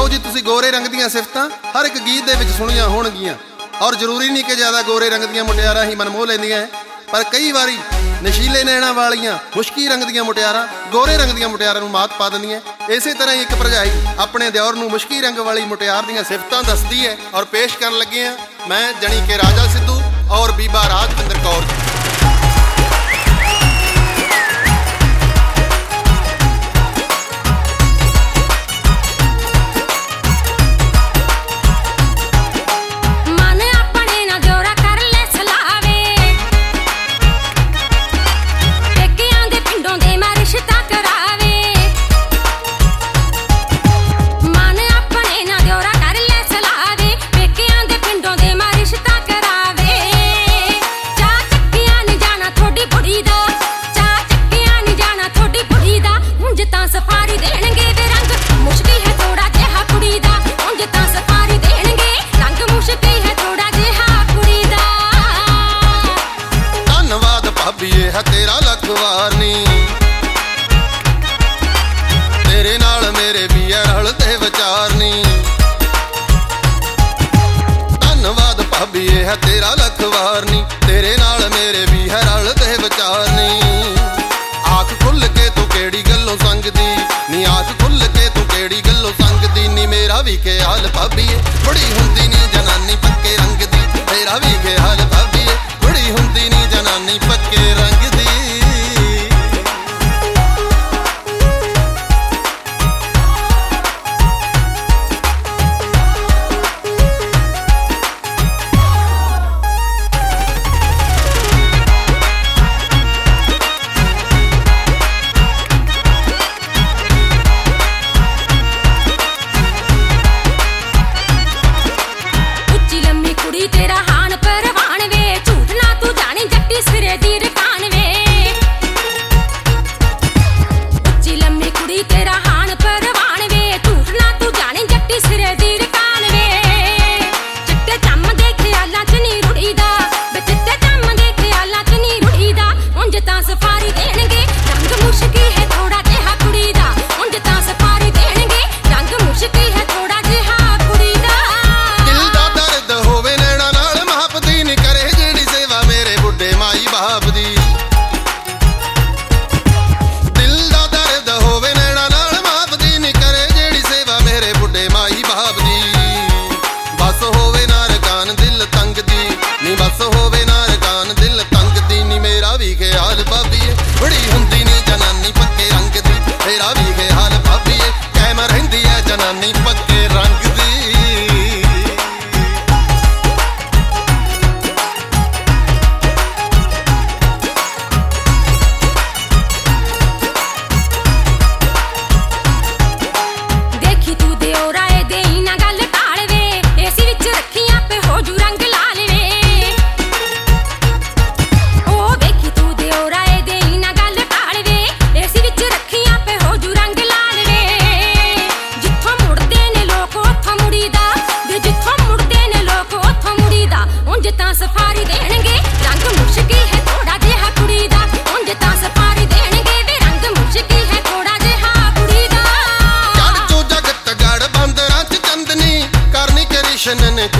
ਲਓ ਜੀ ਤੁਸੀਂ ਗੋਰੇ ਰੰਗ ਦੀਆਂ ਸਿਫਤਾਂ ਹਰ ਇੱਕ ਗੀਤ ਦੇ ਵਿੱਚ ਸੁਣੀਆਂ ਹੋਣਗੀਆਂ। ਔਰ ਜ਼ਰੂਰੀ ਨਹੀਂ ਕਿ ਜ਼ਿਆਦਾ ਗੋਰੇ ਰੰਗ ਦੀਆਂ ਮੁਟਿਆਰਾਂ ਹੀ ਮਨਮੋਹ ਲੈਂਦੀਆਂ ਹੈ, ਪਰ ਕਈ ਵਾਰੀ ਨਸ਼ੀਲੇ ਨੈਣਾ ਵਾਲੀਆਂ ਮੁਸ਼ਕੀ ਰੰਗ ਦੀਆਂ ਮੁਟਿਆਰਾਂ ਗੋਰੇ ਰੰਗ ਦੀਆਂ ਮੁਟਿਆਰਾਂ ਨੂੰ ਮਾਤ ਪਾ ਦਿੰਦੀਆਂ। ਇਸੇ ਤਰ੍ਹਾਂ ਹੀ ਇੱਕ ਭਰਜਾਈ ਆਪਣੇ ਦਿਓਰ ਨੂੰ ਮੁਸ਼ਕੀ ਰੰਗ ਵਾਲੀ ਮੁਟਿਆਰ ਦੀਆਂ ਸਿਫਤਾਂ ਦੱਸਦੀ ਹੈ। ਔਰ ਪੇਸ਼ ਕਰਨ ਲੱਗੇ ਹਾਂ ਮੈਂ ਜਣੀ ਕੇ ਰਾਜਾ ਸਿੱਧੂ ਔਰ ਬੀਬਾ ਰਾਜਵਿੰਦਰ ਕੌਰ ਜੀ। तेरा लख वार नी तेरे नाल मेरे भी रलते विचार नी। धन्नवाद भाभी है तेरा लख वार नी तेरे नाल मेरे भी रलते विचार नी। आख खुल के तू केड़ी गल्लों संगदी नी आख खुल के तू केड़ी गल्लों संगदी नी। मेरा भी ख्याल भाभी है बड़ी हुंदी नी जनानी पक्के रंग दी। मेरा भी ख्याल भाभी है बड़ी हुंदी नी जनानी पक्के रंग दी। तेरा हान परवान वे झूठ ना तू जानी जट्टी सिरे दी रकान वे। उच्ची लम्मी कुड़ी तेरा हान परवान वे झूठ ना तू जानी जट्टी सिरे दी रकान वे। चिट्टे चम दे ख्यालां च नी रुड़ीदा वे चिट्टे चम दे ख्यालां च नी रुड़ीदा। उंज तां सफारी देणगे रंग मुश्की है थोड़ा जिहा कुड़ी दा। उंज तां सफारी देणगे रंग मुश्की है थोड़ा जिहा कुड़ी दा। बाप दी दिल दा दर्द होवे नैना नाल माप दी नी करे जेड़ी सेवा मेरे बुढ़े माई बाप दी। बस होवे ना रकान दिल तंग दी नी बस होवे ना रकान दिल तंग दी नी। मेरा भी ख्याल भाभी है बड़ी हुंदी नी जनानी पक्के रंग दी। मेरा भी ख्याल भाभी है कैम रहिंदी है जनानी पक्के रंग दी। सफारी देणगे रंग मुश्की है थोड़ा जिहा कुड़ी दा। उंज तां सफारी देणगे वे रंग मुश्की है थोड़ा जिहा कुड़ी दा। जड़ चो जगत गड़ बंदरां च चंदनी करनी कृष्ण ने